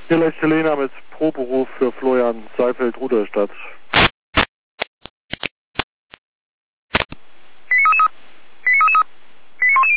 Hier lässt Helena mit Proberuf für Florian Seifeld, Rudolstadt.